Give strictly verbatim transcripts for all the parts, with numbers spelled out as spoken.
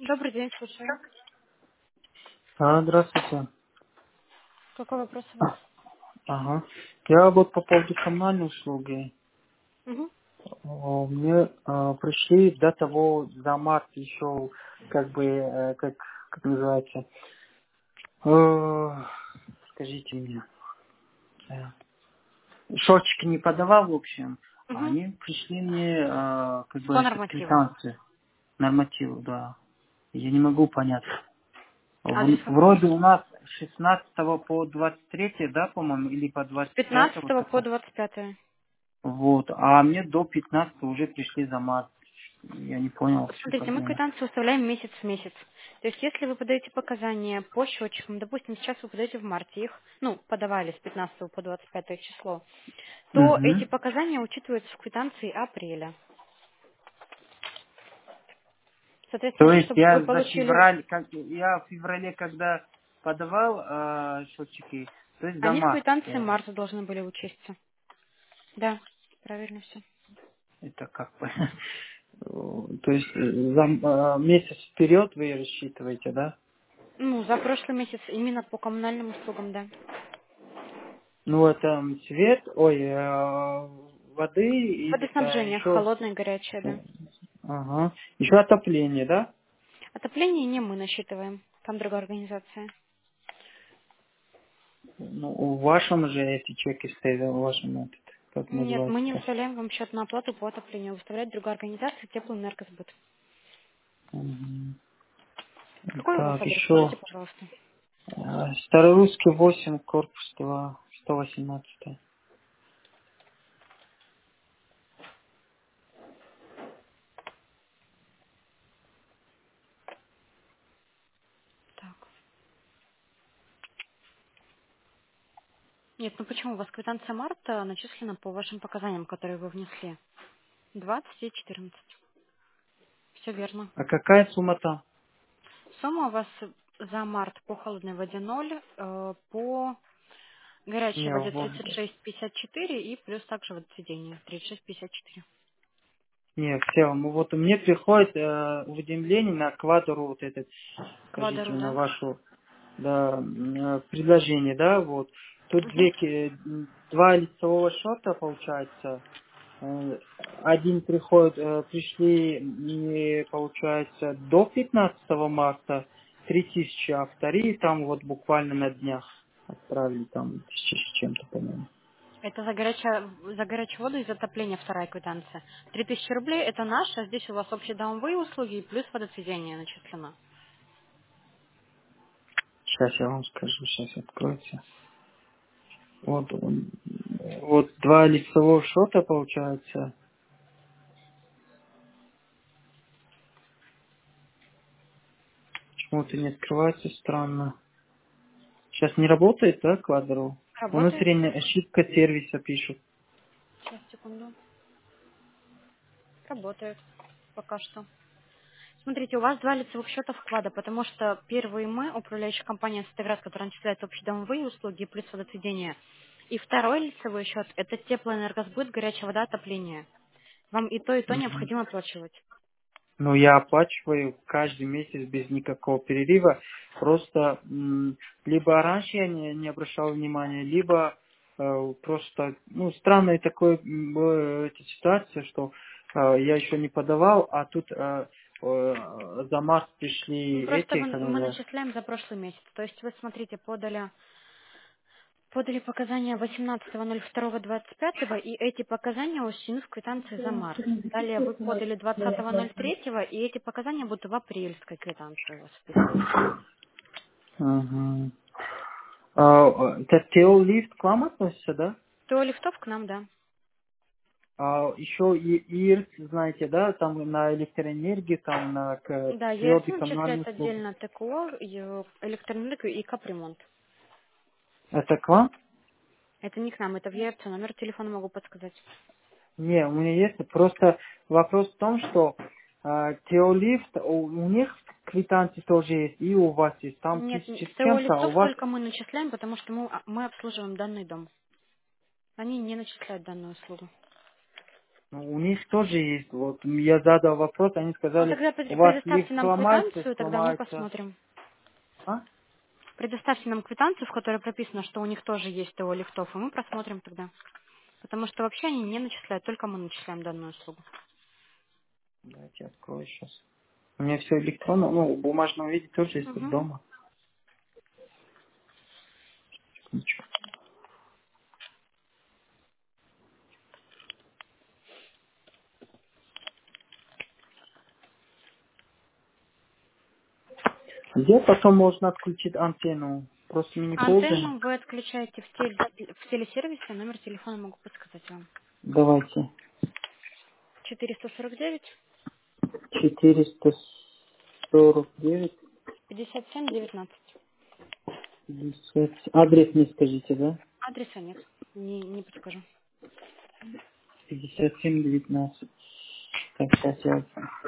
Добрый день, слушаю. А, здравствуйте. Какой вопрос у вас? Ага. Я вот по поводу коммунальной услуги. Угу. О, Мне а, пришли до того, за март еще, как бы, э, как, как называется, Э, скажите мне, э, счетчик не подавал, в общем, а Угу. они пришли мне, а, как бы, По этот нормативам. квитанции, нормативы, да. Я не могу понять. Адрес В- какой у вас? Вроде у нас с шестнадцатого по двадцать третье, да, по-моему, или по С двадцать пятое, вот пятнадцатого по такое. двадцать пятое. Вот. А мне до пятнадцатого уже пришли за март. Я не понял, Вот в чем смотрите, мы проблема. квитанцию выставляем месяц в месяц. То есть, если вы подаете показания по счетчикам, допустим, сейчас вы подаете в марте их, ну, подавали с пятнадцатого по двадцать пятое число, то эти Угу. показания учитываются в квитанции апреля. То Соответственно, есть чтобы вы я за получили... февраль, как, я в феврале, когда подавал э, счетчики, то есть за Они в март. квитанции э, марта должны были учесть. Да, правильно все. Это как бы, э, то есть э, за э, месяц вперед вы рассчитываете, да? Ну, за прошлый месяц именно по коммунальным услугам, да. Ну это м, свет, ой, э, воды и э, Водоснабжение, еще, холодное, горячее, да. ага, еще отопление, да? Отопление не мы насчитываем, там другая организация. Ну, в вашем же эти чеки стоят, в вашем этот, как Нет, мы не называется-то? выставляем вам счет на оплату по отоплению. Выставляет другая организация, теплоэнергосбыт. Мгм. Какой у вас Так, адрес, еще скажите, пожалуйста. э, Старорусский восемь, корпус два, сто восемнадцать. Так. Нет, ну почему? У вас квитанция марта начислена по вашим показаниям, которые вы внесли. двадцать и четырнадцать. Все верно. А какая сумма там? Сумма у вас за март по холодной воде ноль, э, по горячей Не, воде в- тридцать шесть пятьдесят четыре и плюс также водоотведение тридцать шесть пятьдесят четыре. не, все, ну вот мне приходит э, уведомление на квадру вот этот, скажите, Квадру, на да? вашу, да, м, э, предложение, да, вот. Тут Мгм. две, ки- два лицевого счета, получается. Э, Один приходит, э, пришли, мне, получается, до пятнадцатого марта три тысячи, а вторые там вот буквально на днях отправили там тысячи с чем-то, по-моему. Это за, горячая, за горячую воду и затопление вторая квитанция. Три тысячи рублей это наша, здесь у вас общие домовые услуги и плюс водоотведение начислено. Сейчас я вам скажу, сейчас откроется. Вот, он, э, вот два лицевого счета, получается. Почему-то не открывается, странно. Сейчас не работает, да, квадру? Работает? Внутренняя ошибка сервиса пишут. Сейчас, секунду. Работает пока что. Смотрите, у вас два лицевых счета вклада, потому что первый мы, управляющая компания «Сотоград», которая начисляет общедомовые услуги плюс водоотведение. И второй лицевой счет– это теплоэнергосбыт, горячая вода, отопление. Вам и то, и то Мгм. необходимо оплачивать. Ну, я оплачиваю каждый месяц без никакого перерыва. Просто м, либо раньше я не, не обращал внимания, либо э, просто, ну, странная такая м, была эта ситуация, что э, я еще не подавал, а тут э, э, за март Ну, пришли просто эти, мы, как мы называется. начисляем за прошлый месяц. То есть вы, смотрите, подали Подали показания восемнадцатого ноль второго двадцать пятого, и эти показания учтены в квитанции за март. Далее вы подали двадцатого ноль третьего, и эти показания будут в апрельской квитанции у вас вписываться. Мгм. А, это Теолифт к вам относится, да? То лифтов к нам, да. А еще и ИРС, знаете, да, там на электроэнергию, там на к- Да, ЕРЦ твердые коммунальные начисляет услуги. отдельно ТКО, и, э, электроэнергию и капремонт. Это к вам? Это не к нам, это в ЕРЦ. Номер телефона могу подсказать. Не, у меня есть. Просто вопрос в том, что э, Теолифт, у, у них квитанции тоже есть, и у вас есть. Там Нет, тысяча с с ТО чем-то, а у лифтов вас... только мы начисляем, потому что мы, а, мы обслуживаем данный дом. Они не начисляют данную услугу. Ну, у них тоже есть. Вот я задал вопрос, они Ну, сказали, тогда у пред- вас предоставьте лифт нам сломается, квитанцию, тогда мы сломается. посмотрим. А? Предоставьте нам квитанцию, в которой прописано, что у них тоже есть ТО лифтов, и мы просмотрим тогда. Потому что вообще они не начисляют, только мы начисляем данную услугу. Давайте открою сейчас. У меня все электронно, ну, в бумажном виде тоже есть Угу. дома. Ничего. Где потом можно отключить антенну? Просто мы не пользуем. Антенну вы отключаете в, теле, в телесервисе, номер телефона могу подсказать вам. Давайте. четыреста сорок девять четыреста сорок девять пятьдесят семь девятнадцать. пятьдесят. Адрес не скажите, да? Адреса нет, не, не подскажу. пятьдесят семь девятнадцать. Так, сейчас я...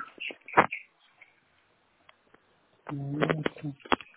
Ну, это-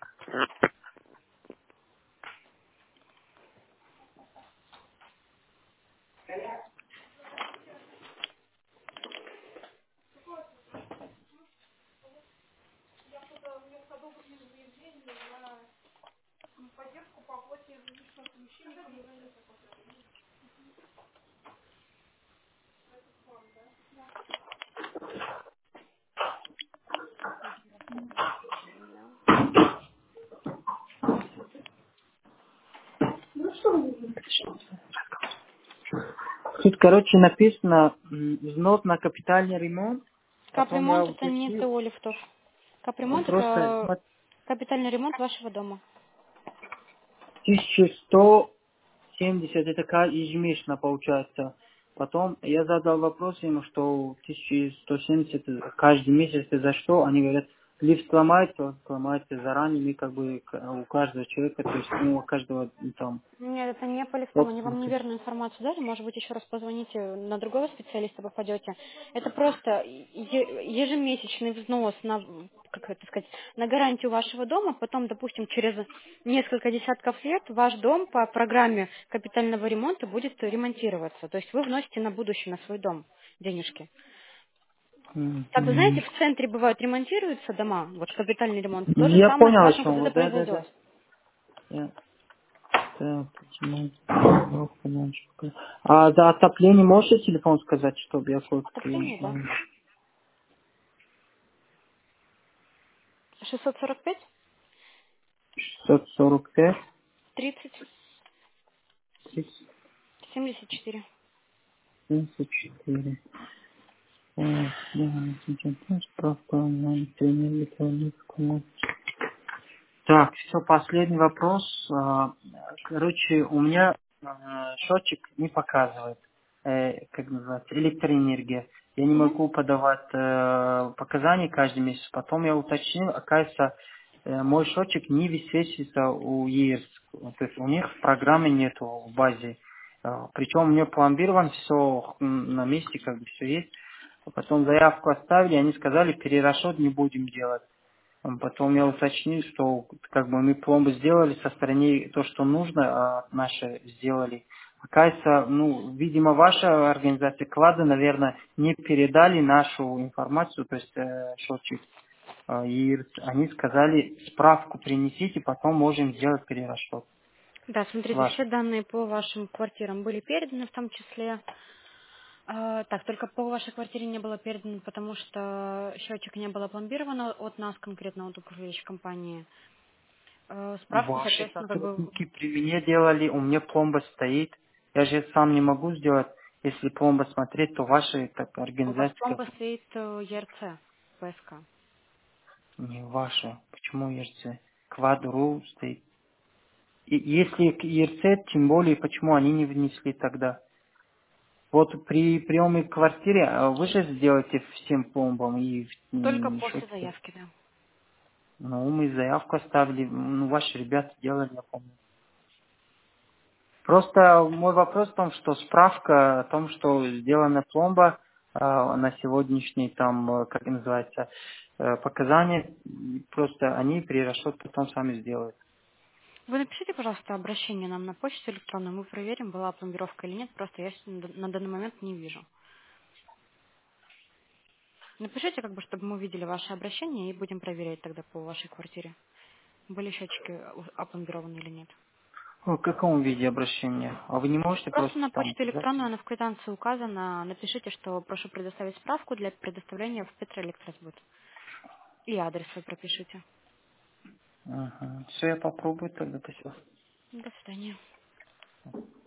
Тут, короче, написано м, взнос на капитальный ремонт. Потом я Капремонт это не уточнил. ТО лифтов. Капремонт Просто это смотри, капитальный ремонт вашего дома. тысяча сто семьдесят это ка- ежемесячно получается. Потом я задал вопрос ему, что тысяча сто семьдесят это каждый месяц это за что? Они говорят, лифт сломается, он сломается заранее, мы как бы к- у каждого человека, то есть ну, у каждого ну, там Нет, это не по лифтам, они вам собственника. неверную информацию дали, может быть, еще раз позвоните, на другого специалиста попадете. Это просто е- ежемесячный взнос на, как это сказать, на гарантию вашего дома, потом, допустим, через несколько десятков лет ваш дом по программе капитального ремонта будет ремонтироваться. То есть вы вносите на будущее, на свой дом денежки. Как вы знаете, Мгм. в центре бывают ремонтируются дома, вот капитальный ремонт, то же Я самое с понял, о вашим чем вы, КЗД да, да, произойдет. да. Я- так, почему- ну, понятно. А за отопление можете телефон сказать, чтобы я код Отопление, да. шестьсот сорок пять шестьсот сорок пять тридцать тридцать семьдесят четыре. семьдесят четыре. Ой, да, сейчас справка онлайн, тренер, электронную. Так, все, последний вопрос. А, Короче, у меня а, счетчик не показывает, э, как называется, электроэнергия. Я не Мгм. могу подавать э, показания каждый месяц. Потом я уточнил, оказывается, э, мой счетчик не высвечивается у ЕИРС. То есть у них программы нету в базе. Э, Причем у меня пломбирован, все на месте, как бы все есть. Потом заявку оставили, они сказали, перерасчет не будем делать. М, Потом я уточнил, что как бы мы пломбы сделали со стороны то, что нужно, а наши сделали. Оказывается, ну, видимо, ваша организация Клада, наверное, не передали нашу информацию, то есть э, счетчик. Э, и они сказали, справку принесите, потом можем сделать перерасчет Да, с смотрите, все вашим. данные по вашим квартирам были переданы в том числе. А, так, только по вашей квартире не было передано, потому что счетчик не было пломбирован от нас, конкретно от управляющей компании. Э, Справку, Ваши соответственно, как бы сотрудники при мне делали, у меня пломба стоит. Я же сам не могу сделать. Если пломба смотреть, то ваша так, у вас организация пломба стоит э, ЕРЦ, ПСК. не ваша. Почему ЕРЦ? Квадру стоит. И если к ЕРЦ, тем более, почему они не внесли тогда? Вот при приеме в квартире а вы же сделаете всем пломбам и Только м, после счетчикам. заявки, да. Ну, мы заявку оставили, ну, ваши ребята делали, я помню. Просто мой вопрос в том, что справка о том, что сделана пломба а, на сегодняшний там, э, как называется, э, показания, просто они при расчет потом сами сделают. Вы напишите, пожалуйста, обращение нам на почту электронную, мы проверим, была пломбировка или нет, просто я с- на данный момент не вижу. Напишите, как бы, чтобы мы увидели ваше обращение и будем проверять тогда по вашей квартире, были счетчики опломбированы или нет. В каком виде обращения? А вы не можете Просто просто на там почту указать? электронную, она в квитанции указана. Напишите, что прошу предоставить справку для предоставления в Петроэлектросбыт. И адрес свой пропишите. Угу. Все, я попробую тогда, спасибо. До свидания.